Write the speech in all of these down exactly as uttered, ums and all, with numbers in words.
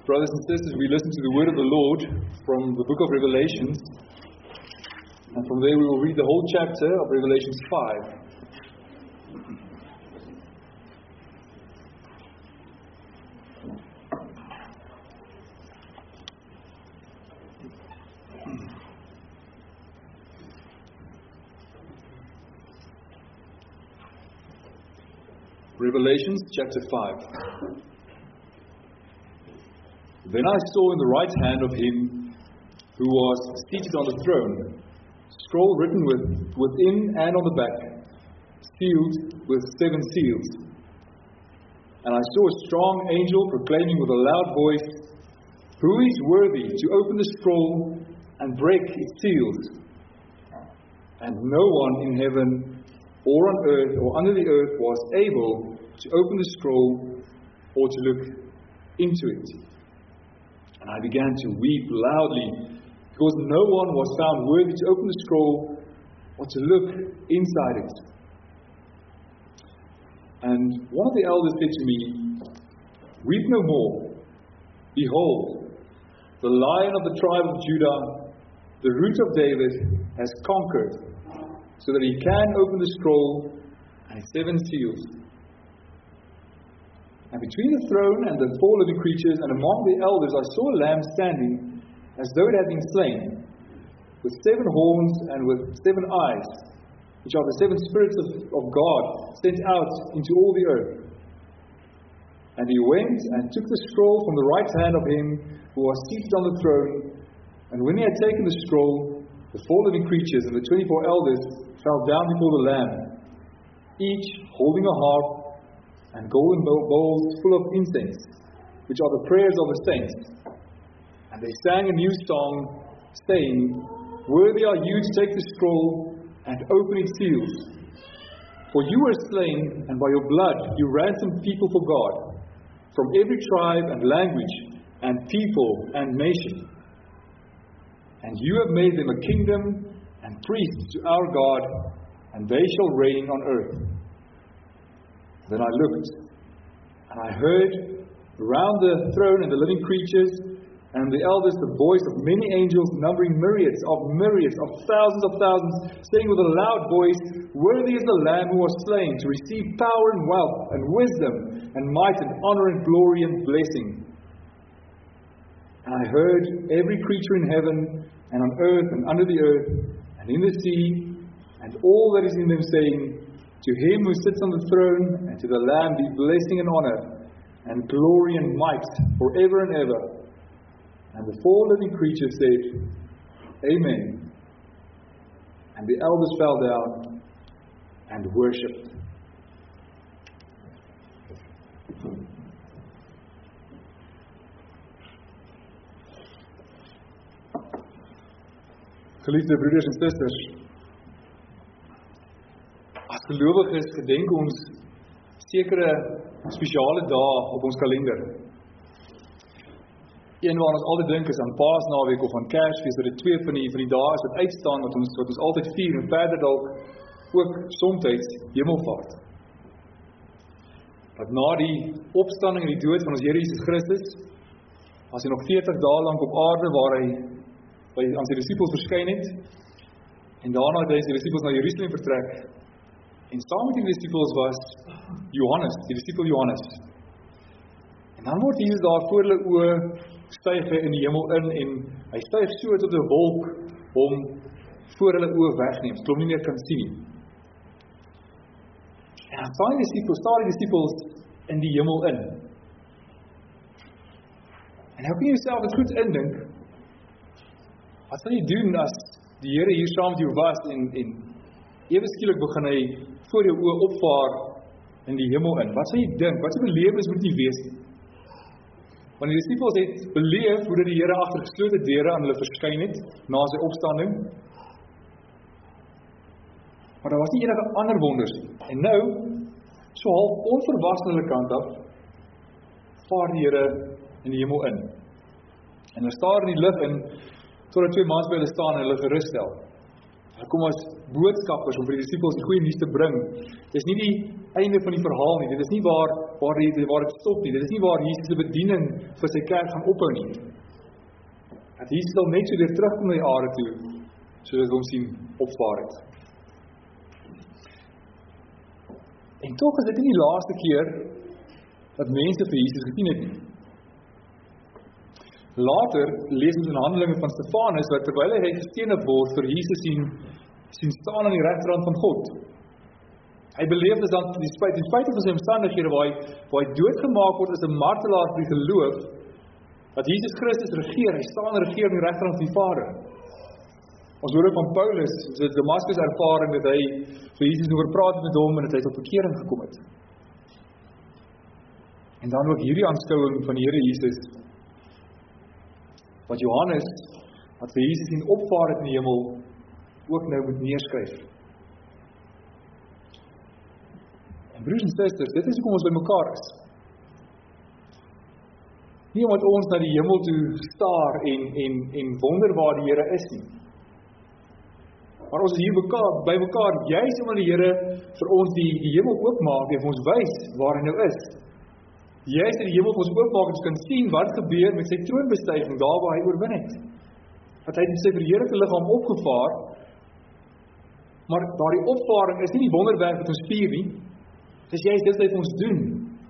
Brothers and sisters, we listen to the word of the Lord from the book of Revelations. And from there we will read the whole chapter of Revelations five. Revelations chapter five. Then I saw in the right hand of him who was seated on the throne, a scroll written with, within and on the back, sealed with seven seals. And I saw a strong angel proclaiming with a loud voice, "Who is worthy to open the scroll and break its seals?" And no one in heaven or on earth or under the earth was able to open the scroll or to look into it. And I began to weep loudly, because no one was found worthy to open the scroll or to look inside it. And one of the elders said to me, "Weep no more. Behold, the Lion of the tribe of Judah, the Root of David, has conquered, so that he can open the scroll and its seven seals." And between the throne and the four living creatures and among the elders I saw a lamb standing as though it had been slain, with seven horns and with seven eyes, which are the seven spirits of, of God sent out into all the earth. And he went and took the scroll from the right hand of him who was seated on the throne. And when he had taken the scroll, the four living creatures and the twenty-four elders fell down before the Lamb, each holding a harp and golden bowls full of incense, which are the prayers of the saints. And they sang a new song, saying, "Worthy are you to take the scroll and open its seals. For you were slain, and by your blood you ransomed people for God, from every tribe and language and people and nation. And you have made them a kingdom and priests to our God, and they shall reign on earth." Then I looked, and I heard around the throne and the living creatures and the elders the voice of many angels, numbering myriads of myriads of thousands of thousands, saying with a loud voice, "Worthy is the Lamb who was slain to receive power and wealth and wisdom and might and honor and glory and blessing." And I heard every creature in heaven and on earth and under the earth and in the sea and all that is in them saying, "To him who sits on the throne and to the Lamb be blessing and honor and glory and might forever and ever." And the four living creatures said, "Amen." And the elders fell down and worshipped. Geliefde broeders en susters, as gelowiges gedenk ons sekere spesiale dae op ons kalender. Een waar ons altyd dink is aan Paasnaweek of aan Kersfees, dat dit twee van die, van die dae is wat uitstaan, wat ons, wat ons altyd vier, en verder dalk ook somtyds Hemelvaart. Dat na die opstanding en die dood van ons Here Jesus Christus, was hy nog veertig dae lank op aarde, waar hy by aan sy disippels verskyn het, en daarna het hy sy disippels na Jerusalem vertrek, en saam met die disippels was Johannes, die disipel Johannes. En dan word Jesus daar voor hulle oë styg hy in die hemel in, en hy styg so tot 'n wolk, om voor hulle oë wegneem, sodat hulle nie meer kan sien nie. En dan staan die disipels, staan die disipels in die hemel in. En nou kan jy jouself dit goed indink, wat sal jy doen as die Here hier saam met jou was, en, en ewe skielik begin hy voor jou oë opvaar in die hemel in? Wat sal jy dink? Wat sal belewenis moet nie wees nie? Want die disipels het beleef hoe die Here agter geslote deure aan hulle verskyn het, na sy opstanding. Maar daar was nie enige ander wonders nie. En nou, so half onverwags aan hulle kant af, vaar die Here in die hemel in. En hulle staar in die lug in, totdat twee mans by hulle staan en hulle gerus stel. Hulle kom as boodskappers om vir die disippels die goeie nuus te bring. Dit is nie die einde van die verhaal nie. Dit is nie waar waar dit waar dit stop nie. Dit is nie waar Jesus se bediening vir sy kerk gaan ophou nie. Dat Jesus sal net so weer terugkom na die aarde toe, sodat ons sien opvaar het. En tog is dit nie die laaste keer dat mense vir Jesus gesien het nie. Later lees ons in Handelinge van Stefanus, wat terwyl hy gestenig word vir Jesus sien, sien staan aan die regterhand van God. Hy beleef dit dan die spyt, die spyt van sy omstandighede waar hy, waar hy doodgemaak word as 'n martelaar vir die geloof, dat Jesus Christus regeer, hy staan en regeer aan die regterhand van die Vader. Ons hoor van Paulus, sy Damaskus ervaring, dat hy vir Jesus oor praat met hom en dat hy tot bekering gekom het. En dan ook hierdie aanskouing van die Here Jesus, wat Johannes, wat vir Jesus sien opvaar het in die hemel, ook nou moet neerskryf. En broers en susters, dit is hoekom ons by mekaar is. Nie omdat ons na die hemel toe staar en, en, en wonder waar die Here is nie. Maar ons is hier mekaar, by mekaar, juist omdat die Here vir ons die, die hemel oopmaak en vir ons wys waar hy nou is. Juist dat die hemel vir ons oopmaak en ons kan sien wat gebeur met sy troonbestuiging, daar waar hy oorwin het. Dat hy met sy verheerlikte liggaam opgevaar, maar daardie opvaring is nie die wonderwerk wat ons vier nie, dit is juist dit wat hy vir ons doen.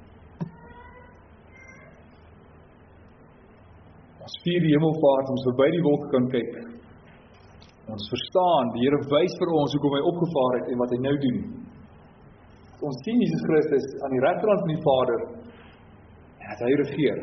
Ons vier die hemelvaart, ons verby die wolke kan kyk. Ons verstaan, die Here wys vir ons hoekom hy opgevaar het en wat hy nou doen. Ons sien Jesus Christus aan die regterhand van die Vader en dat hy regeer.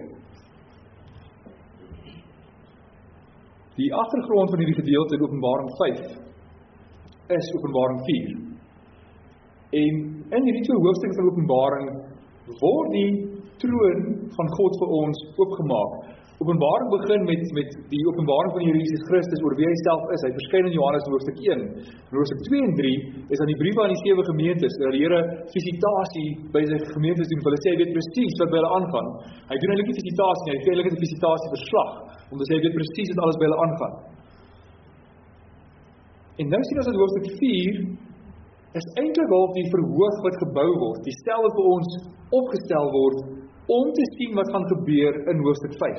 Die agtergrond van hierdie gedeelte in Openbaring vyf is Openbaring vier. En in hierdie twee hoofstukke van Openbaring word die troon van God vir ons oopgemaak. Openbaring begin met, met die openbaring van die Here Jesus Christus oor wie hy self is. Hy verskyn in Johannes hoofstuk een. In hoofstuk twee en drie is dan die briewe aan die sewe gemeentes, dat die Here visitasie by sy gemeentes doen. Hulle sê hy weet presies wat by hulle aangaan. Hy doen eintlik nie visitasie nie, hy gee eintlik 'n visitasie verslag, om te sê hy weet presies wat alles by hulle aangaan. En nou sien ons in hoofstuk vier is eintlik al die verhoog wat gebou word, die stel wat vir ons opgestel word om te sien wat gaan gebeur in hoofstuk vyf.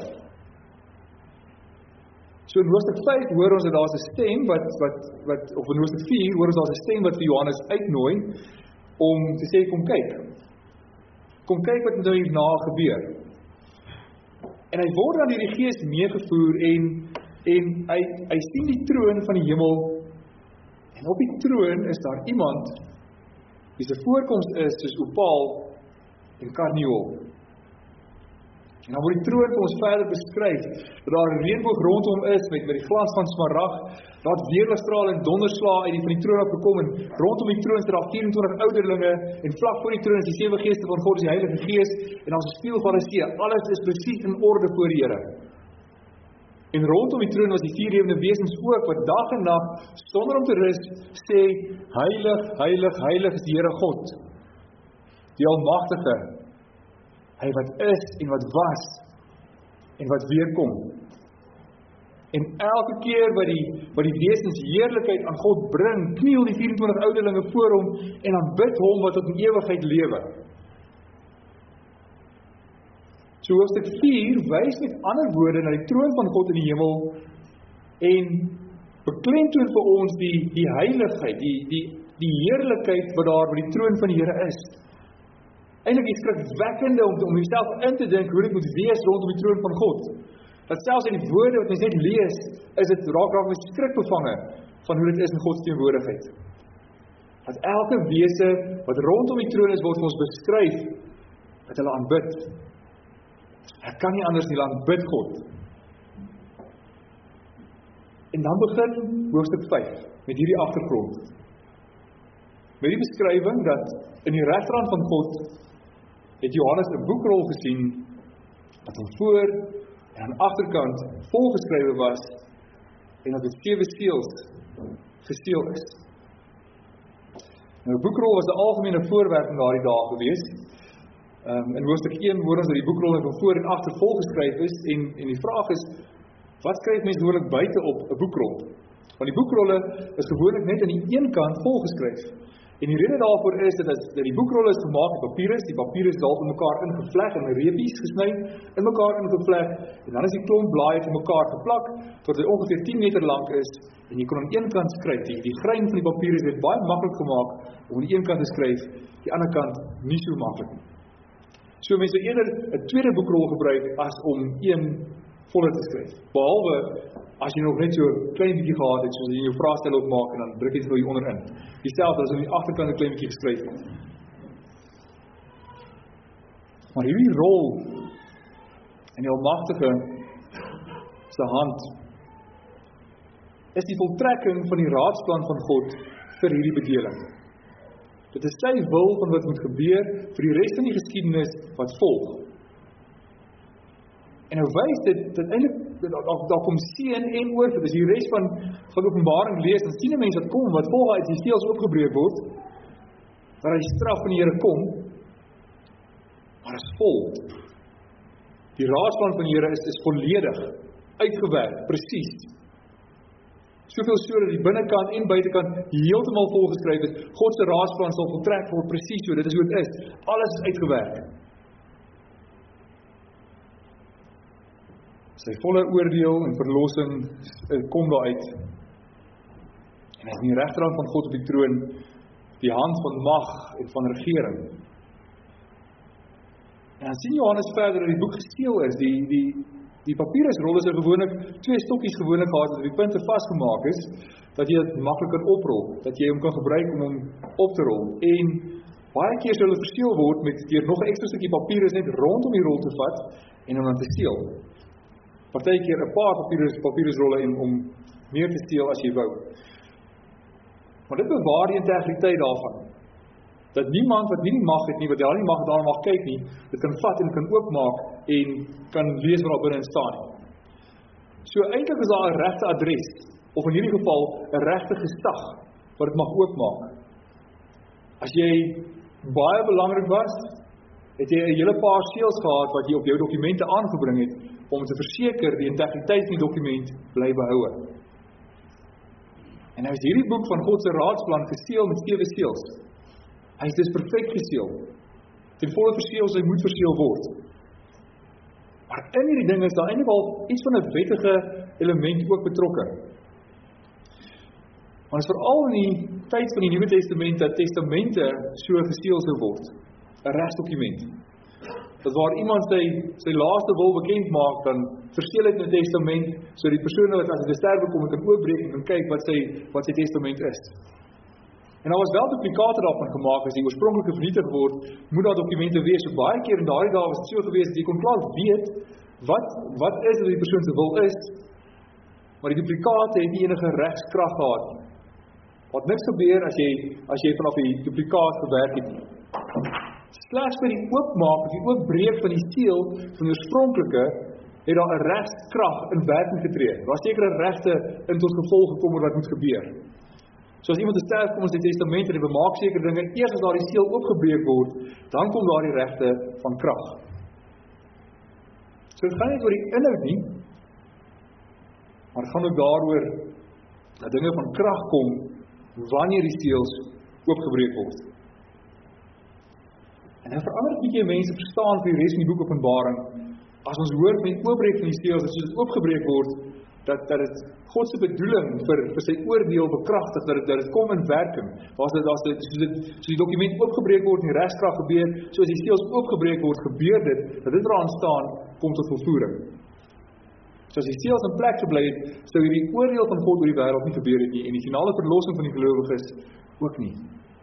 So in hoofstuk vyf hoor ons dat daar is 'n stem wat wat wat of in hoofstuk vier hoor ons daar is 'n stem wat vir Johannes uitnooi om te sê kom kyk. Kom kyk wat nou hierna gebeur. En hy word dan deur die Gees meegevoer en en hy hy sien die troon van die hemel en op die troon is daar iemand wie se voorkoms is soos opaal en karnieul. En dan word die troon vir ons verder beskryf, dat daar 'n reënboog rondom is, met, met die glans van smaragd, dat weerligstrale en donderslae uit die van die troon af gekom, en rondom die troon is daar vyf-en-twintig ouderlinge, en vlak voor die troon is die sewe geeste van God, is die Heilige Gees, en daar is 'n spieël van die see, alles is presies in orde voor die Here. En rondom die troon was die vier lewende wesens ook, wat dag en nag, sonder om te rus, sê, heilig, heilig, heilig is die Here God, die Almagtige, hy wat is en wat was en wat weer kom. En elke keer wat die wat die wesens heerlikheid aan God bring, kniel die vyf-en-twintig ouderlinge voor hom en aanbid hom wat tot in ewigheid lewe. So hoofstuk vier wys met ander woorde na die troon van God in die hemel en beklemtoon vir ons die die heiligheid, die die die heerlikheid wat daar by die troon van die Here is. Eintlik is skrikwekkende om, om jouself in te dink hoe dit moet wees rondom die troon van God. Dat selfs in die woorde wat ons net lees, is dit raak raak met skrik bevange van hoe dit is in God se teenwoordigheid. Dat elke wese wat rondom die troon is, word vir ons beskryf dat hulle aanbid. Ek kan nie anders nie, hulle aanbid God. En dan begin hoofstuk vyf met hierdie agtergrond. Met die beskrywing dat in die regterhand van God het Johannes 'n boekrol gesien wat hom voor en aan die agterkant volgeskrywe was en dat dit sewe seels geseël is. Nou, 'n boekrol was 'n algemene voorwerp in daardie dae gewees. Um, in hoofstuk een hoor ons dat die boekrol van voor en agter volgeskryf is en en die vraag is, wat skryf mens behoorlik buite op 'n boekrol? Want die boekrolle is gewoonlik net aan die een kant volgeskryf. En die rede daarvoor is dat, as, dat die boekrolle is gemaak met papierus, die papierus is dalk in mekaar ingevleg en reepies gesny, in mekaar ingevleg, en dan is die klomp blaaie vir mekaar geplak, tot hy ongeveer tien meter lank is, en jy kon aan een kant skryf, die, die grein van die papierus werd baie maklik gemaak om aan die een kant te skryf, die ander kant nie so maklik nie. So mense eerder 'n tweede boekrol gebruik as om een volle te skryf. Behalwe as jy nog net so klein bietjie gehad het, soos jy jou vraestel opmaak en dan druk jy dit nou hier onderin. Dieselfde as om die agterkant 'n klein bietjie geskryf het. Maar hierdie rol in die Almagtige se hand is die voltrekking van die raadsplan van God vir hierdie bedeling. Dit is sy wil van wat moet gebeur vir die res van die geskiedenis wat volg. En nou wys dit, dit eintlik, daar kom seën en oorvloed. As jy die res van, van Openbaring lees, dan sien 'n mens wat kom, wat volg uit die seels oopgebreek word, waar die straf van die Here kom, maar is vol. Die raadsplan van die Here is, is volledig, uitgewerk, presies. Soveel so dat die binnekant en buitekant heeltemal volgeskryf is. God se raadsplan sal voltrek word presies so, dit is hoe dit is. Alles is uitgewerk. Sy volle oordeel en verlossing kom daaruit. En hy is in die regterhand van God op die troon, die hand van mag en van regering. En dan sien Johannes verder dat die boek gesteel is, die, die, die papierusrol is er gewoonlik, twee stokkies gewoonlik gehad, dat die punte vastgemaak is, dat jy dit maklik kan oprol, dat jy hom kan gebruik om hom op te rol. En baie keer sal dit versteel word met deur nog 'n ekstra stukkie papierus net rondom die rol te vat en hom dan te steel. Partykeer 'n paar papierus, papierusrolle en om meer te steel as jy wou. Maar dit bewaar die integriteit daarvan. Dat niemand wat nie die mag het nie, wat daar nie mag daar mag kyk nie, dit kan vat en kan oopmaak en kan lees wat daar binne staan nie. So eintlik is daar 'n regte adres, of in hierdie geval 'n regte gesag wat dit mag oopmaak. As jy baie belangrik was, het jy 'n hele paar seels gehad wat jy op jou dokumente aangebring het om te verseker die integriteit van die dokument bly behoue. En nou is hierdie boek van God se raadsplan geseël met sewe seels. Hy is dus perfek geseël. Ten volle verseël sy moet verseël word. Maar in hierdie ding is daar eintlik al iets van 'n wettige element ook betrokke. Want is veral in die tyd van die Nuwe Testament dat testamente so geseël sou word. 'n Regsdokument. Dat waar iemand sy, sy laaste wil bekend maak, dan verseël dit in 'n testament, so die persoon wat as hy te sterwe kom, kan oopbreek en kan kyk wat sy, wat sy testament is. En daar was wel duplikate daarvan gemaak, as die oorspronklike vernietig word, moet daar dokumente wees. So baie keer in daardie dae was dit so gewees, dat jy kon klaar weet, wat, wat is wat die persoon se wil is, maar die duplikate het nie enige regskrag gehad. Wat niks gebeur as jy, as jy vanaf die duplikaat gewerk het nie. Slegs by die oopmaak, of die oopbreek van die seël van die oorspronklike, het daar 'n regskrag in werking getree. Daar was sekere regte in tot gevolg gekom wat moet gebeur. So as iemand te sterf kom in sy testament en hy bemaak sekere dinge, eers as daardie seël oopgebreek word, dan kom daar die regte van krag. So dit gaan nie oor die inhoud nie, maar het gaan ook daaroor dat dinge van krag kom wanneer die seëls oopgebreek word. En nou verander het bietjie mense verstaan vir die res van die boek Openbaring, as ons hoor van die oopbreek van die seëls, dat soos dit oopgebreek word, dat, dat het God se bedoeling vir, vir sy oordeel bekragtig, dat het, dat het kom in werking, as dit, as dit, soos, dit, soos die dokument oopgebreek word en die regskrag gebeur, soos die seëls oopgebreek word, gebeur dit, dat dit eraan staan, kom tot volvoering. So as die seëls in plek gebly het, sou hierdie oordeel van God oor die wêreld nie gebeur het nie, en die finale verlossing van die gelowiges ook nie.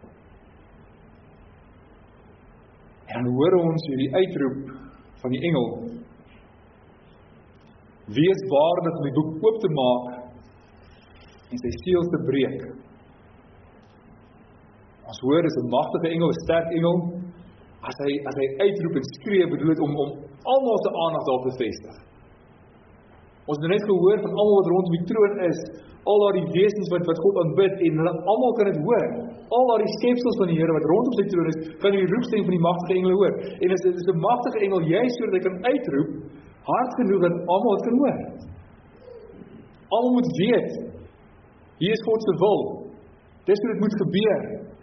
En dan hoor ons hierdie uitroep van die engel, wees waardig om die boek oop te maak en sy seels te breek. Ons hoor, dis 'n magtige engel, 'n sterk engel, as hy, as hy uitroep en skree, bedoel het om, om almal se aandag daarop te vestig. Ons het net gehoor van almal wat rondom die troon is, al daardie wesens wat, wat God aanbid, en hulle almal kan dit hoor. Al daardie skepsels van die Here wat rondom sy troon is, kan die roepstem van die magtige engele hoor. En dit is 'n magtige engel, juist sodat hy kan uitroep, hard genoeg dat almal dit kan hoor. Almal moet weet Hier is God se wil. Dis hoe dit moet gebeur.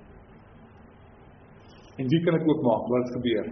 En wie kan dit oopmaak wat dit gebeur?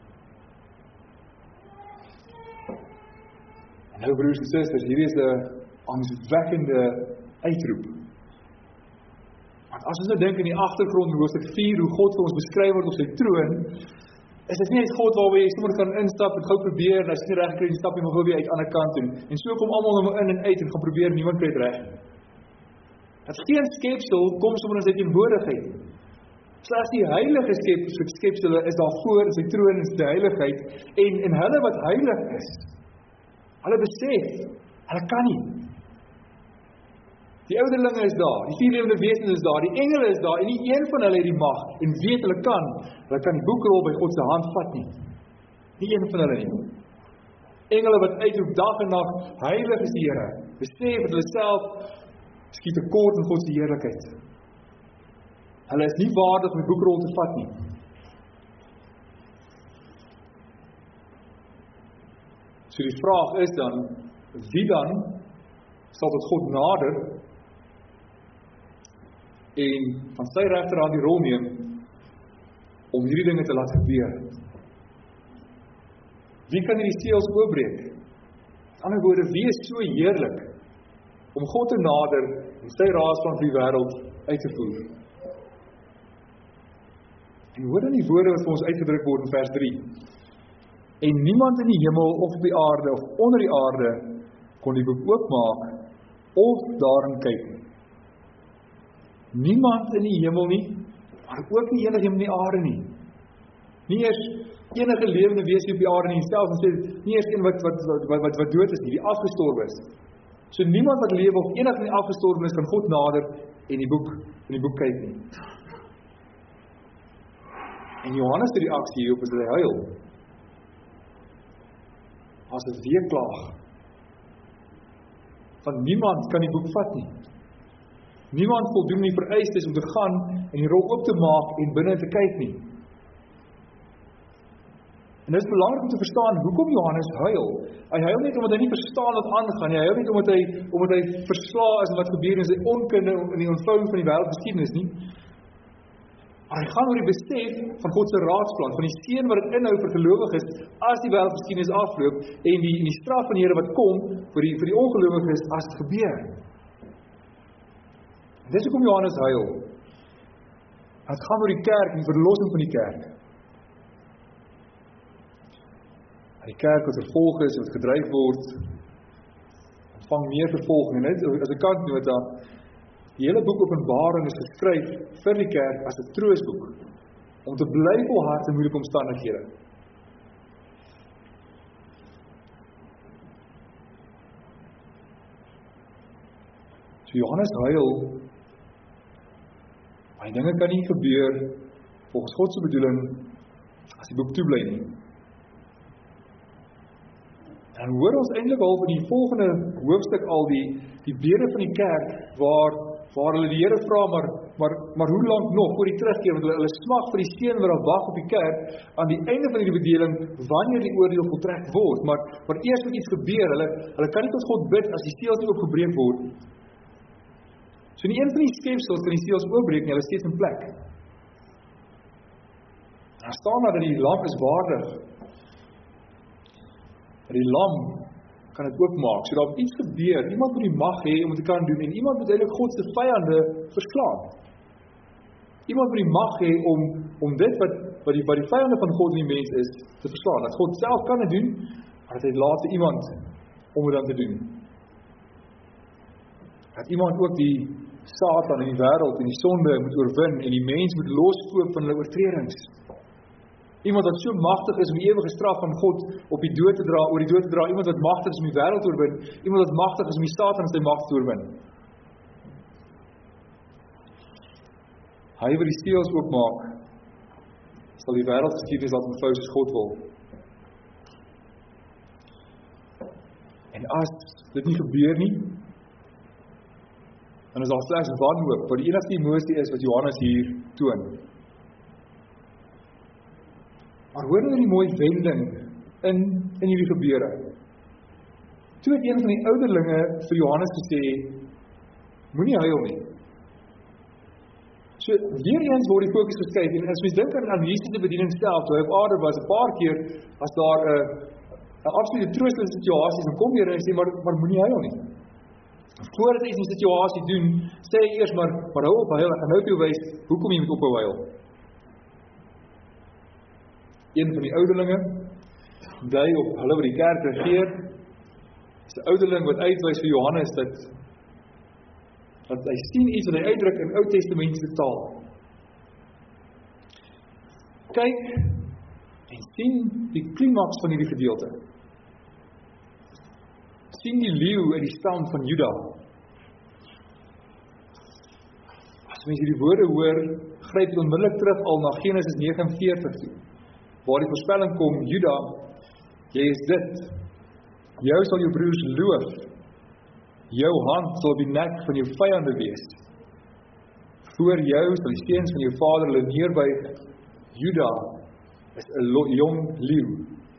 En nou broers en susters, hierdie is 'n angswekkende uitroep. Want as ons nou dink in die agtergrond in hoofstuk vier, hoe God vir ons beskryf word op sy troon, is dit nie net God waar jy sommer kan instap en gou probeer, en as jy nie reg kry, jy stap jy maar gou weer uit aan die ander kant en, en so kom almal nou in en uit en gaan probeer, niemand kry dit reg. Dat geen skepsel kom sommer in sy teenwoordigheid. Slegs die heilige skepsele is daar voor in sy troon in sy heiligheid, en, en hulle wat heilig is, hulle besef, hulle kan nie. Die ouderlinge is daar, die vier lewende wesens is daar, die engele is daar, en nie een van hulle het die mag, en weet hulle kan, hulle kan die boekrol by God se hand vat nie. Nie een van hulle nie. Engele wat uitroep dag en nag, heilig is die Here, besef dat hulle self skiet tekort in God se heerlikheid. Hulle is nie waardig om die boekrol te vat nie. So die vraag is dan, wie dan sal tot God nader en van sy regterhand die rol neem om hierdie dinge te laat gebeur? Wie kan hierdie seels oopbreek? Met ander woorde, wie is so heerlik om God te nader en sy raadsplan vir die wêreld uit te voer? En hoor dan die woorde wat vir ons uitgedruk word in vers drie. En niemand in die hemel of op die aarde of onder die aarde kon die boek oopmaak of daarin kyk nie. Niemand in die hemel nie, maar ook nie enige in die aarde nie. Nie eers enige lewende wese op die aarde nie, selfs en sê, nie eers een wat, wat, wat, wat, wat dood is nie, die afgestorwe is. So niemand wat lewe of enige in die afgestorwe is, kan God nader en die boek, in die boek kyk nie. En Johannes se reaksie hierop is dat hy huil. As 'n weeklaag. Want niemand kan die boek vat nie. Niemand voldoen nie vereistes om te gaan en die rol oop te maak en binne te kyk nie. En dit is belangrik om te verstaan hoekom Johannes huil. Hy huil nie omdat hy nie verstaan wat aangaan nie. Hy huil nie omdat hy omdat hy verslae is en wat gebeur in sy onkunde in die ontvouing van die wêreldgeskiedenis nie. Maar hy gaan oor die besef van God se raadsplan, van die seën wat dit inhou vir gelowiges as die wêreldgeskiedenis afloop en die en die straf van die Here wat kom vir die vir die ongelowiges as dit gebeur. En dis hoekom Johannes huil. Dit gaan oor die kerk en die verlossing van die kerk. Die kerk wat vervolg is, wat gedryf word, ontvang meer vervolging. En net as 'n kantnota, die hele boek Openbaring is geskryf vir die kerk as 'n troostboek, om te bly volhard in moeilike omstandighede. So Johannes huil, maar die dinge kan nie gebeur volgens God se bedoeling as die boek toe bly nie. En dan hoor ons eintlik al in die volgende hoofstuk al die die bede van die kerk waar waar hulle die Here vra maar maar maar hoe lank nog voor die terugkeer, want hulle hulle smag vir die seën wat daar wag op die kerk aan die einde van hierdie bedeling wanneer die oordeel voltrek word. Maar maar eers moet iets gebeur. Hulle hulle kan nie tot God bid as die seels nie oopgebreek word. So nie een van die skepsels kan die seels oopbreek nie, hulle is steeds in plek. Daar staan maar dat die lam is waardig. Dat die lam kan dit oopmaak. So daar iets gebeur, iemand moet die mag hê om dit te kan doen en iemand moet eintlik God se vyande verslaan. Iemand moet die mag hê om om dit wat wat die wat die vyande van God in die mens is te verslaan. Dat God self kan dit doen, maar dat hy laat iemand om dit dan te doen. Dat iemand ook die Satan in die wêreld en die sonde moet oorwin en die mens moet loskoop van hulle oortredings. Iemand wat so magtig is om die ewige straf van God op die dood te dra, oor die dood te dra, iemand wat magtig is om die wêreld te oorwin, iemand wat magtig is om die Satan sy mag te oorwin. Hy wat die seels oopmaak, sal die wêreldgeskiedenis laat ontvou soos God wil. En as dit nie gebeur nie, dan is daar slegs wanhoop, wat die enigste emosie is wat Johannes hier toon. Maar hoor nou die mooi wending in, in hierdie gebeure. Toe het een van die ouderlinge vir Johannes gesê, Moenie huil nie. So, weer eens word die fokus geskuif, en as mens dink aan, aan Jesus se bediening self, toe hy op aarde was, 'n paar keer, as daar 'n uh, 'n absolute troostelike situasie, dan kom hier en sê, maar, maar moenie huil nie. Voordat hy die situasie doen, sê hy eers, maar, maar hou op huil, ek gaan nou vir jou wys, hoekom jy moet ophou huil. Een van die ouderlinge, bly op hulle wat die kerk regeer, is 'n ouderling wat uitwys vir Johannes, dat dat hy sien iets wat hy uitdruk in Ou Testamentiese taal. Kyk en sien die klimaks van hierdie gedeelte. Sien die leeu uit die stam van Juda. As mens hierdie woorde hoor, gryp dit onmiddellik terug al na Genesis nege en veertig toe, waar die voorspelling kom, Juda, jy is dit. Jou sal jou broers loof. Jou hand sal op die nek van jou vyande wees. Voor jou sal die seuns van jou vader hulle neerbuig. Juda is 'n jong leeu.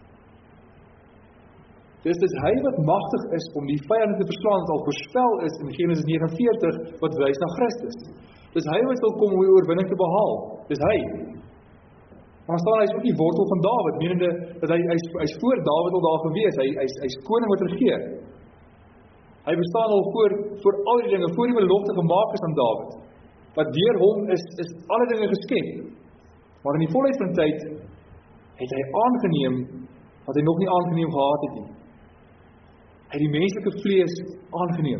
Dis dis hy wat magtig is om die vyande te verslaan, wat al voorspel is in Genesis nege en veertig, wat wys na Christus. Dis hy wat sal kom om die oorwinning te behaal. Dis hy. Maar staan hy is ook die wortel van Dawid, menende dat hy hy's hy's voor Dawid al daar gewees. Hy hy's hy's koning wat regeer. Hy bestaan al voor voor al die dinge, voor die belofte gemaak is aan Dawid. Wat deur hom is is alle dinge geskep. Maar in die volheid van tyd het hy aangeneem wat hy nog nie aangeneem gehad het nie. Hy het die menslike vlees aangeneem.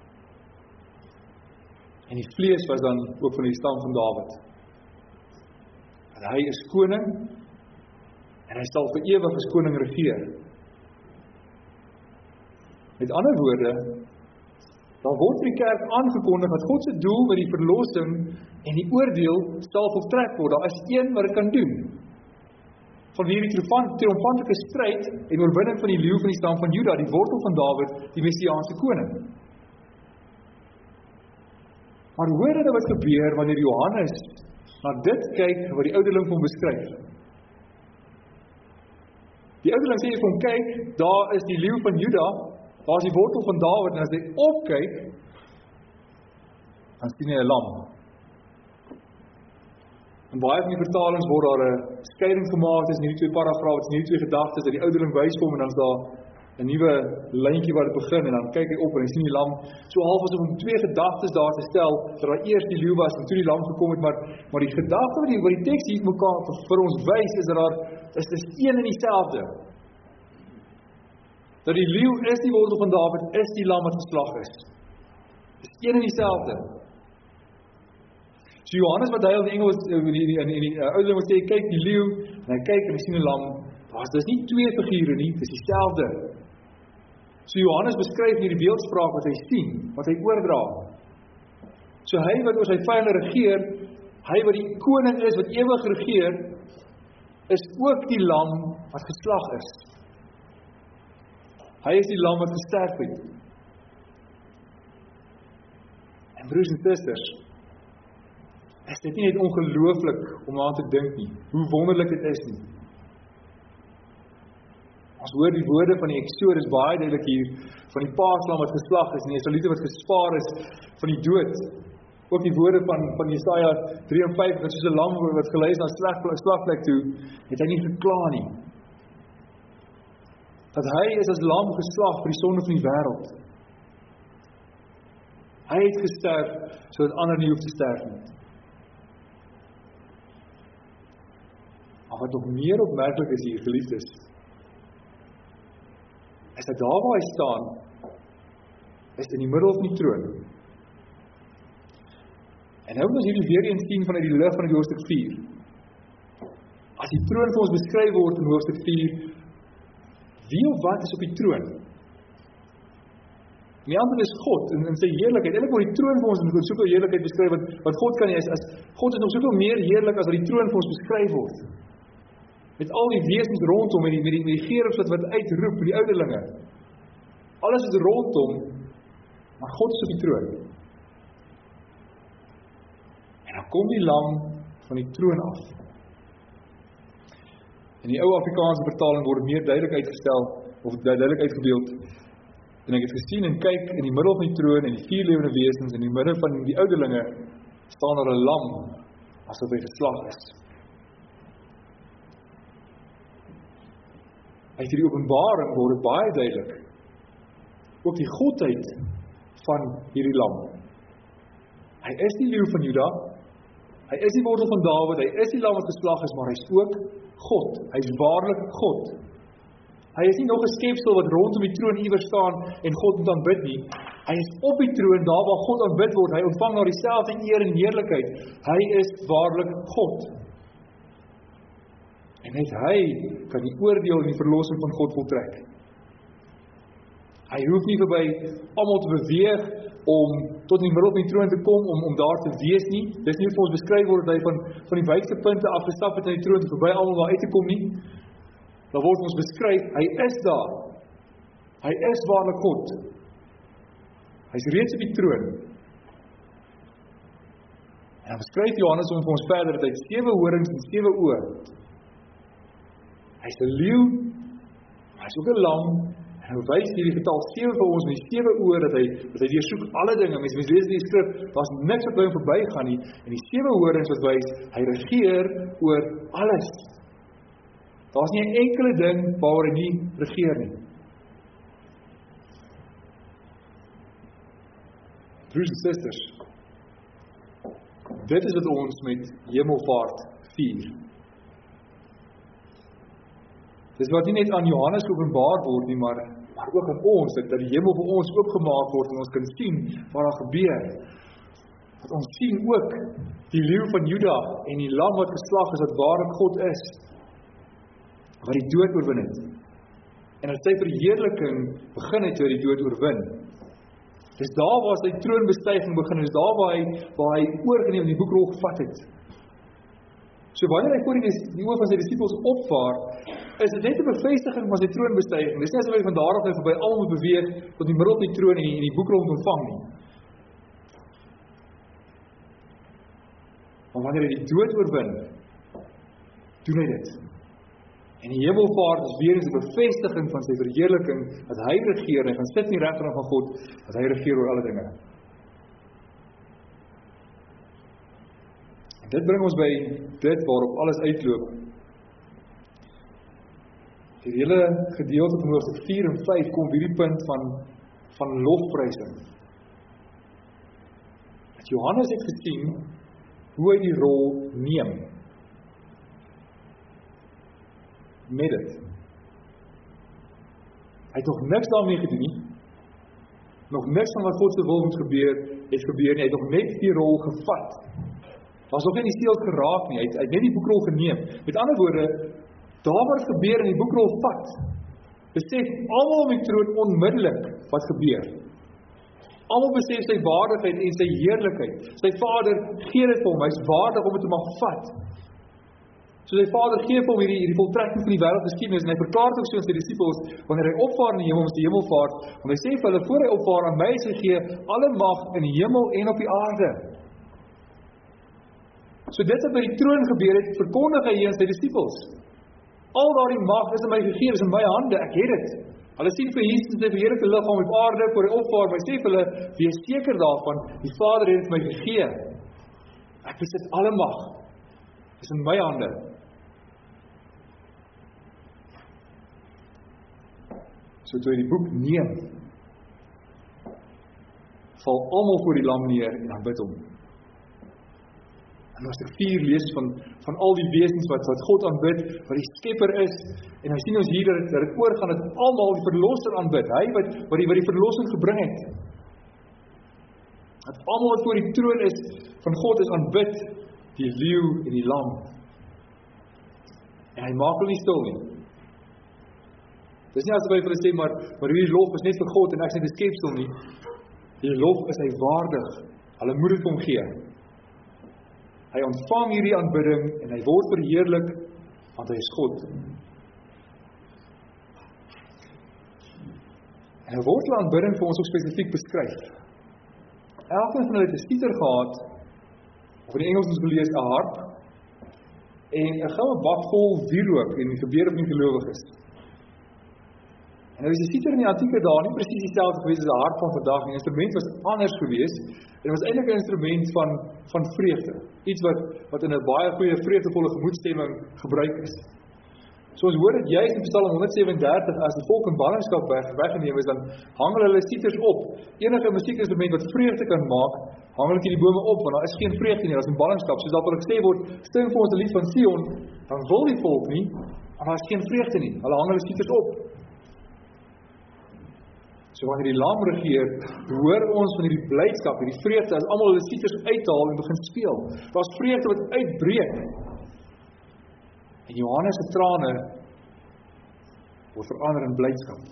En die vlees was dan ook van die stam van Dawid. En hy is koning en hy sal vir ewig as koning regeer. Met ander woorde, dan word die kerk aangekondig dat God se doel met die verlossing en die oordeel sal voltrek word. Daar is een wat dit kan doen. Van hierdie triomfantelike stryd en oorwinning van die leeu van die stam van Juda, die wortel van Dawid, die Messiaanse koning. Maar hoor dit wat gebeur wanneer Johannes na dit kyk wat die ouderling vir hom beskryf. Die ouderling sê vir hom, kyk, daar is die leeu van Juda, daar is die wortel van Dawid, en as hy opkyk, dan sien hy 'n lam. In baie van die vertalings word daar 'n skeiding gemaak tussen hierdie twee paragrawe, tussen hierdie twee gedagtes, dat die ouderling wys vir hom, en dan is daar 'n nuwe lyntjie waar dit begin, en dan kyk hy op en hy sien die lam, so half asof om twee gedagtes daar te stel, dat daar eers die leeu was, en toe die lam gekom het, maar, maar die gedagte wat die, wat die teks hier mekaar vir, vir ons wys, is dat daar, is dis een en dieselfde. Dat die leeu is die wortel van Dawid, is die lam wat geslag is. Dis een en dieselfde. So Johannes wat hy al die engel in die, die, die, die uh, ouderling wat sê, kyk die leeu, en hy kyk en hy sien 'n lam, daar is nie twee figure nie, dis dieselfde. So Johannes beskryf hier die beeldspraak wat hy sien, wat hy oordra. So hy wat oor sy vyande regeer, hy wat die koning is, wat ewig regeer, is ook die lam wat geslag is. Hy is die lam wat gesterf het. En broers en susters, is dit nie net ongelooflik om aan te dink nie, hoe wonderlik dit is nie. Ons hoor die woorde van die Exodus baie duidelik hier, van die paaslam wat geslag is, en die Israeliete wat gespaar is van die dood. Ook die woorde van, van Jesaja drie en vyf, wat soos 'n lam wat gelei is na slagplek toe, het hy nie gekla nie. Dat hy is as lam geslag vir die sonde van die wêreld. Hy het gesterf, sodat ander nie hoef te sterf nie. Maar wat nog meer opmerklik is hier, geliefdes, is dat daar waar hy staan, is in die middel van die troon. En nou moet ons hierdie weer eens sien vanuit die lig van die hoofstuk vier. As die troon vir ons beskryf word in hoofstuk vier, wie of wat is op die troon? Die antwoord is God, in, in sy heerlikheid. Eintlik word die troon vir ons in soveel heerlikheid beskryf, wat, wat God kan nie is, as God is nog soveel meer heerlik as wat die troon vir ons beskryf word. Met al die wesens rondom, met die, met die, met die gerubs wat, wat uitroep, met die ouderlinge. Alles is rondom, maar God is op die troon. En dan kom die lam van die troon af. In die ou Afrikaanse vertaling word meer duidelik uitgestel, of duidelik uitgebeeld. En ek het gesien en kyk in die middel van die troon en die vier lewende wesens in die midde van die ouderlinge staan daar 'n lam asof hy geslag is. Uit hierdie openbaring word dit baie duidelik. Ook die godheid van hierdie lam. Hy is die leeu van Juda, hy is die wortel van Dawid, hy is die lam wat geslag is, maar hy is ook God. Hy is waarlik God. Hy is nie nog 'n skepsel wat rondom die troon iewers staan en God moet aanbid nie. Hy is op die troon, daar waar God aanbid word, hy ontvang nou dieselfde eer en heerlikheid. Hy is waarlik God. En net hy kan die oordeel en die verlossing van God voltrek. Hy hoef nie verby almal te beweeg om tot in die middel van die troon te kom, om, om daar te wees nie. Dis nie vir ons beskryf word dat hy van, van die wykste punte afgestap het aan die troon, verby almal daar uit te kom nie. Dan word ons beskryf, hy is daar. Hy is waarlik God. Hy is reeds op die troon. En dan beskryf Johannes om vir ons verder, dat hy het sewe horings en sewe oë. Hy is 'n leeu, hy is ook 'n lam, en hy wys hierdie getal sewe vir ons met die sewe oë, dat hy, dat hy deursoek alle dinge. Mens mens lees in die skrif, daar's niks wat by hom verbygaan nie, en die sewe horings wat wys, hy regeer oor alles. Daar's nie 'n enkele ding waaroor hy nie regeer nie. Broers en susters, dit is wat ons met hemelvaart vier. Dis wat nie net aan Johannes openbaar word nie, maar, maar ook aan ons, dat, dat die hemel vir ons oopgemaak word en ons kan sien wat daar gebeur. Dat ons sien ook die leeu van Juda en die lam wat geslag is, wat waarlik God is, wat die dood oorwin het. En dat sy verheerliking begin het toe hy die dood oorwin. Dis daar waar sy troonbestuiging begin, dis daar waar hy, waar hy oorgeneem en die boekrol gevat het. So wanneer hy voor die, die oor van sy disippels opvaar, is dit net 'n bevestiging van sy troonbestuiging. Dis nie asof hy van daar af verby almal moet beweeg tot die middel van die troon en die, en die boekrol moet ontvang nie. Maar wanneer hy die dood oorwin, doen hy dit. En die hemelvaart is weer eens 'n bevestiging van sy verheerliking, dat hy regeer, en hy gaan sit in die regterhand van God, dat hy regeer oor alle dinge. En dit bring ons by dit waarop alles uitloop. Die hele gedeelte van hoofstuk vier en vyf kom by die punt van, van lofprysing. Dat Johannes het gesien hoe hy die rol neem. Met dit. Hy het nog niks daarmee gedoen nie. Nog niks van wat God se wil moet gebeur, het gebeur nie. Hy het nog net die rol gevat. Daar was nog nie die seël geraak nie. Hy het, hy het net die boekrol geneem. Met ander woorde, daar wat gebeur in die boekrol vat, besef almal om die troon onmiddellik wat gebeur. Almal besef sy waardigheid en sy heerlikheid. Sy Vader gee dit vir hom, hy is waardig om dit te mag vat. So sy Vader gee vir hom hierdie, hierdie voltrekking van die wêreldgeskiedenis, en hy verklaar dit ook so aan sy disippels, wanneer hy opvaar in die hemel, is die hemelvaart, want hy sê vir hulle, voor hy opvaar, aan my is gegee alle mag in die hemel en op die aarde. So dit wat by die troon gebeur het, verkondig hy aan sy disippels. Al daardie mag is in my gegee, is in my hande, ek het dit. Hulle sien vir Jesus sy verheerlikte liggaam op aarde voor hy opvaar, maar hy sê vir hulle, wees seker daarvan, die Vader het dit my gegee. Ek besit alle mag. Dit is in my hande. So toe hy die boek neem, val almal voor die lam neer en aanbid hom. En as ek vier lees van, van al die wesens wat, wat God aanbid, wat die skepper is, en hy sien ons hier dat het, dat het oorgaan, dat almal die verlosser aanbid, hy wat, wat, die, wat die verlossing gebring het. Dat almal wat voor die troon is, van God is aanbid, die leeu en die lam. En hy maak hulle nie stil nie. Dis nie asof hy vir hulle sê, maar, maar hierdie lof is net vir God, en ek is net 'n skepsel nie. Die lof is hy waardig, hulle moet dit hom gee. Hy ontvang hierdie aanbidding en hy word verheerlik want hy is God. En hy word die aanbidding vir ons ook spesifiek beskryf. Elkeen van hulle het 'n skieter gehad, of in Engels ons gelees 'n harp, en 'n goue bak vol wierook en die gebede van die gelowiges. En nou is die siter in die antieke dae nie presies dieselfde gewees as die harp van vandag nie. Die instrument was anders gewees, en dit was eintlik 'n instrument van, van vreugde. Iets wat, wat in 'n baie goeie vreugdevolle gemoedstemming gebruik is. So ons hoor dit juist in Psalm honderd sewe en dertig, as die volk in ballingskap weg, weggeneem is, dan hangel hulle siters op. Enige musiekinstrument wat vreugde kan maak, hangel dit in die bome op, want daar is geen vreugde nie, daar is in ballingskap. Soos dat wat gesê word, sing vir ons 'n lied van Sion, dan wil die volk nie, maar daar is geen vreugde nie. Hulle hangel hulle siters op. So wanneer die Lam regeer, hoor ons van hierdie blydskap, hierdie vreugde, as almal hulle siters uithaal en begin speel. Daar's vreugde wat uitbreek. En Johannes se trane word verander in blydskap.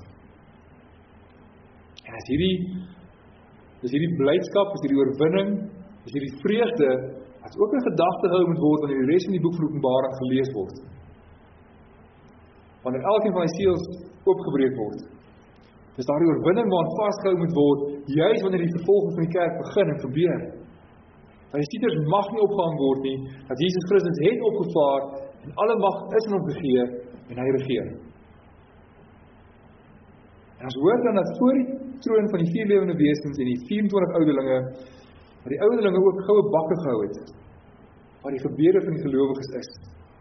En as hierdie, as hierdie blydskap, as hierdie oorwinning, as hierdie vreugde, as ook in gedagte gehou moet word, wanneer die res van die boek van Openbaring gelees word. Wanneer elkeen van die seels oopgebreek word. Dis daardie oorwinning waaraan vasgehou moet word, juis wanneer die vervolging van die kerk begin en gebeur. Dat die siters mag nie opgehang word nie, dat Jesus Christus het opgevaar, en alle mag is in hom gegee, en hy regeer. En ons hoor dan dat voor die troon van die vier lewende wesens en die vyf-en-twintig ouderlinge, dat die ouderlinge ook goue bakke gehou het, waar die gebede van die gelowiges is.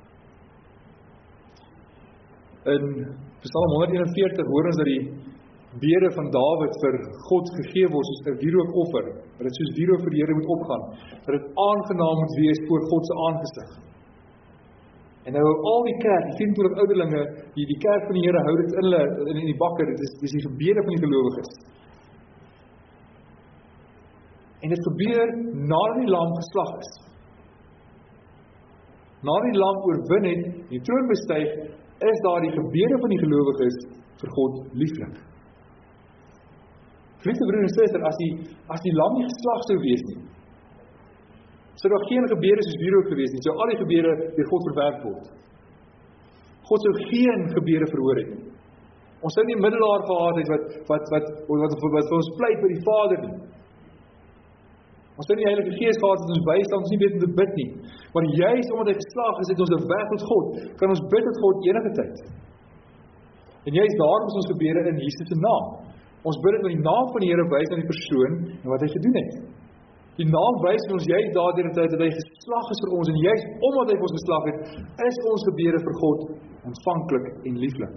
In Psalm honderd eenenveertig hoor ons dat die bede van Dawid vir God gegee word soos 'n wierookoffer, dat dit soos wierook vir die Here moet opgaan, dat dit aangenaam moet wees voor God se aangesig. En nou al die kerk, die vyf-en-twintig ouderlinge, die die kerk van die Here hou dit in hulle in die bakke, dit is dis die gebede van die gelowiges. En dit gebeur nadat die lam geslag is. Nadat die lam oorwin het, die troon bestyg, is daar die gebede van die gelowiges vir God lieflik. Geliefde broer en suster, as die, as die lam nie geslag sou wees nie, sou daar geen gebede soos wierook gewees nie, sou al die gebede deur God verwerp word. God sou geen gebede verhoor het nie. Ons sou nie 'n middelaar gehad het wat wat wat wat, wat, wat vir ons pleit by die Vader nie. Ons sou nie die Heilige Gees gehad het wat ons bystand, ons nie weet om te bid nie. Maar juis omdat hy geslaag is, het ons 'n weg tot God, kan ons bid tot God enige tyd. En juis daarom is ons gebede in Jesus se naam. Ons bid dit met die naam van die Here wys aan die persoon en wat hy gedoen het. Die naam wys vir ons juist daardeur dat hy geslag is vir ons, en juist omdat hy vir ons geslag het, is ons gebede vir God ontvanklik en lieflik.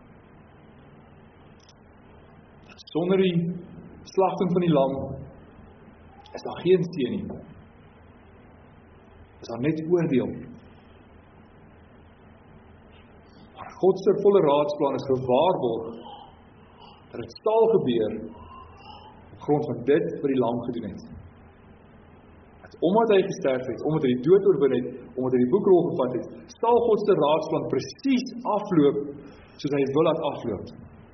Sonder die slagting van die lam is daar geen seën nie. Is daar net oordeel. Maar God se volle raadsplan is gewaarborg dat dit sal gebeur op grond van dit wat die lam gedoen het. Dat omdat hy gesterf het, omdat hy die dood oorwin het, omdat hy die boekrol gevat het, sal God se raadsplan presies afloop soos hy wil laat afloop.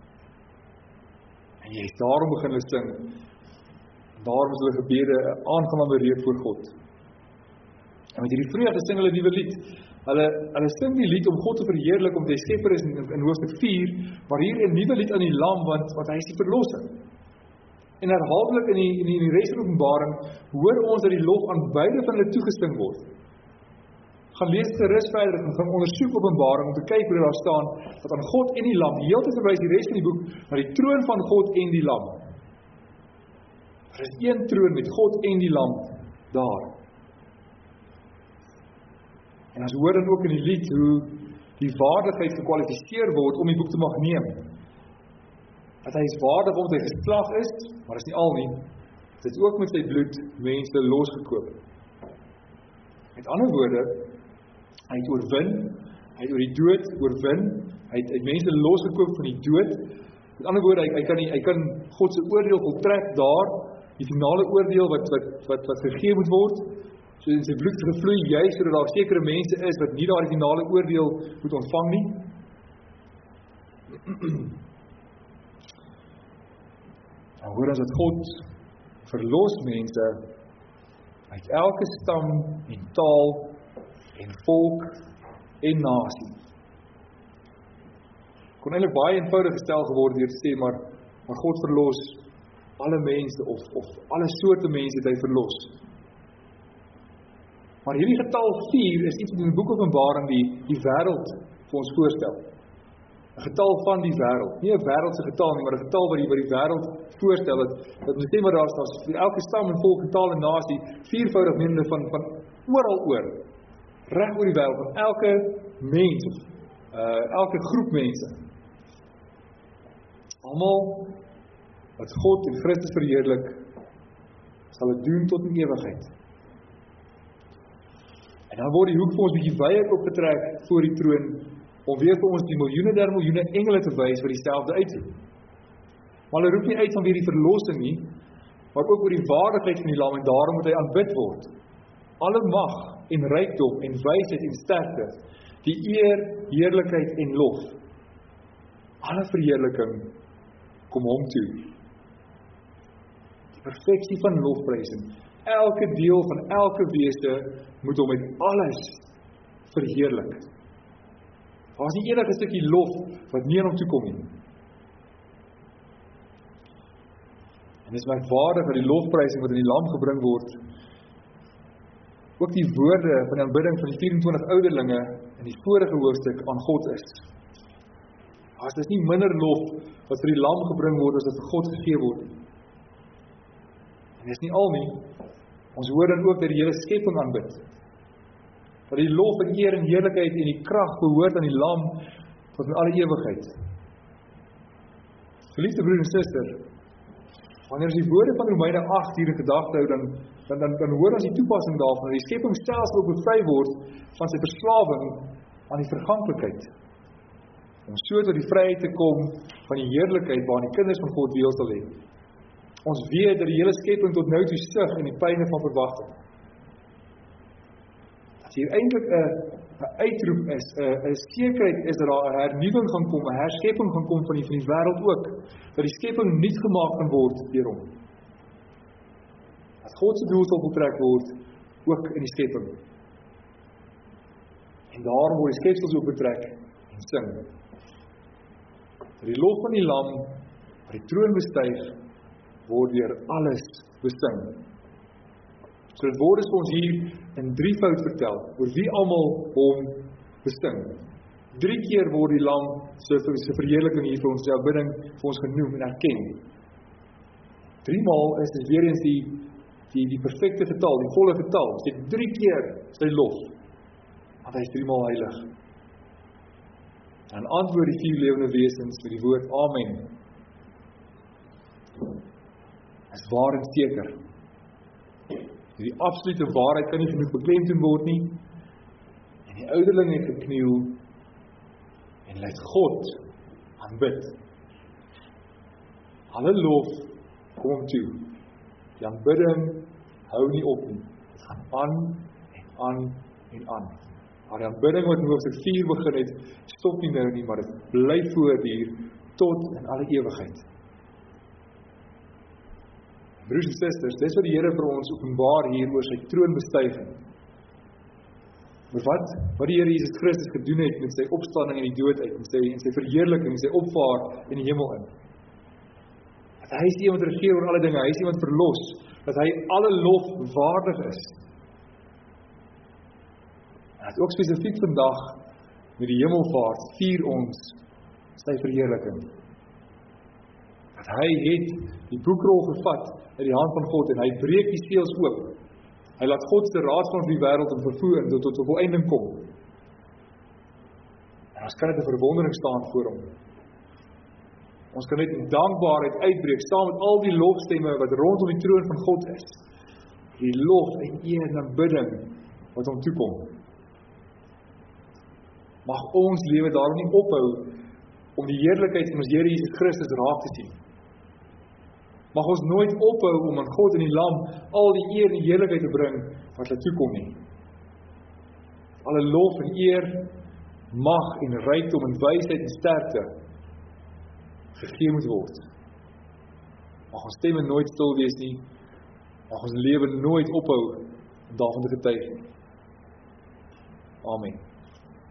En jy is daarom begin hulle sing. Daarom is hulle gebede aangenaam bereid voor God. En met hierdie vreugde sing hulle 'n nuwe lied. Hulle hulle sing die lied om God te verheerlik, om hy skepper is in, in hoofstuk vier, maar hier 'n nuwe lied aan die lam, want want hy is die verlosser. En herhaaldelik in die in die, in die res van Openbaring hoor ons dat die lof aan beide van hulle toegesing word. Gaan lees gerus verder en gaan ondersoek Openbaring om te kyk hoe daar staan dat aan God en die lam, die hele tyd verwys die res van die boek na die troon van God en die lam. Er is een troon met God en die lam daar. En ons hoor dan ook in die lied hoe die waardigheid gekwalifiseer word om die boek te mag neem. Dat hy is waardig omdat hy geslag is, maar is nie al nie. Dit is ook met sy bloed mense losgekoop. Met ander woorde, hy het oorwin, hy het oor die dood oorwin, hy het, hy het mense losgekoop van die dood. Met ander woorde, hy, hy kan nie, hy kan God se oordeel voltrek daar, die finale oordeel wat wat wat wat gegee moet word. So in sy bloed gevloei, juist sodat daar sekere mense is wat nie daardie finale oordeel moet ontvang nie. Nou hoor ons dat God verlos mense uit elke stam en taal en volk en nasie. Kon eintlik baie eenvoudig gestel geword deur te sê, maar maar God verlos alle mense of of alle soorte mense het hy verlos. Maar hierdie getal vier is iets wat in die boek Openbaring die die wêreld vir ons voorstel. 'n getal van die wêreld. Nie 'n wêreldse getal nie, maar 'n getal wat die, wat die wêreld voorstel het. Dat ons sê maar daar is vir elke stam en volk en taal en nasie viervoudig menende van, van oral oor. Reg oor die wêreld, van elke mens, uh, elke groep mense. Almal wat God en Christus verheerlik, sal dit doen tot in ewigheid. En dan word die hoek vir ons bietjie wyer opgetrek voor die troon, om weer vir ons die miljoene der miljoene engele te wys wat dieselfde uitroep. Maar hulle roep nie uit van weer die verlossing nie, maar ook oor die waardigheid van die lam, en daarom moet hy aanbid word. Alle mag en rykdom en wysheid en sterkte, die eer, heerlikheid en lof, alle verheerliking kom hom toe. Die perfeksie van lofprysing, elke deel van elke wese moet hom met alles verheerlik. Daar is nie enige stukkie lof wat nie aan hom toe kom nie. En dit is merkwaardig dat die lofprysing wat in die lam gebring word, ook die woorde van die aanbidding van die vyf-en-twintig ouderlinge in die vorige hoofstuk aan God is. Daar is nie minder lof wat vir die lam gebring word as wat vir God gegee word. En dit is nie al nie, ons hoor dan ook dat die hele skepping aanbid. Dat die lof en eer en heerlikheid en die krag behoort aan die lam tot in alle ewigheid. Geliefde broer en suster, wanneer ons die woorde van Romeine agt hier in gedagte hou, dan, dan, dan, dan hoor ons die toepassing daarvan, dat die skepping selfs ook bevry word van sy verslawing aan die verganklikheid. Om so tot die vryheid te kom van die heerlikheid waarin die kinders van God deel sal hê. Ons weet dat die hele skepping tot nou toe sug in die pyne van verwagting. As hier eintlik 'n uitroep is, 'n sekerheid is dat daar 'n hernuwing gaan kom, 'n herskepping gaan kom van die van die wêreld ook, dat die skepping nuut gemaak gaan word deur hom. As God se doel sal voltrek word, ook in die skepping. En daarom word die skepsels ook betrek en sing. Dat die lof van die lam wat die troon bestyg, word deur alles besing. So dit word vir ons hier in drievoud vertel, oor wie almal hom besing. Drie keer word die lam se so verheerliking hier vir ons, die aanbidding vir ons genoem en erken. Drie maal is dit weer eens die, die, die perfekte getal, die volle getal. Dit is drie keer sy lof, want hy is drie maal heilig. En antwoord die vier lewende wesens met die woord Amen. Is waar en seker. Die absolute waarheid kan nie genoeg beklemtoon word nie. En die ouderling het gekniel en laat God aanbid. Alle lof kom hom toe. Die aanbidding hou nie op nie. Dit gaan aan en aan en aan. Maar die aanbidding wat in hoofstuk vier begin het, stop nie nou nie, maar dit bly voortduur tot in alle ewigheid. Broers en susters, dis wat die Here vir ons openbaar hier oor sy troonbestuiging. Maar wat, wat die Here Jesus Christus gedoen het met sy opstanding in die dood uit, en sy, en sy verheerliking, en sy opvaar in die hemel in. Dat hy is die wat regeer oor alle dinge, hy is die wat verlos, dat hy alle lof waardig is. En dat ook spesifiek vandag, met die hemelvaart, vier ons sy verheerliking. Dat hy het die boekrol gevat in die hand van God en hy breek die seels oop. Hy laat God se raadspan van die wêreld om vervoer en tot, tot 'n volëinding kom. En ons kan dit in verwondering staan voor hom. Ons kan net in dankbaarheid uitbreek saam met al die lofstemme wat rondom die troon van God is. Die lof en eer en aanbidding wat hom toekom. Mag ons lewe daarom nie ophou om die heerlikheid van ons Here Jesus Christus raak te sien. Mag ons nooit ophou om aan God en die Lam al die eer en die heerlikheid te bring wat hulle toekom nie. Alle lof en eer, mag en rykdom en wysheid en sterkte gegee moet word. Mag ons stemme nooit stil wees nie. Mag ons lewe nooit ophou om daarvan te getuig nie. Amen.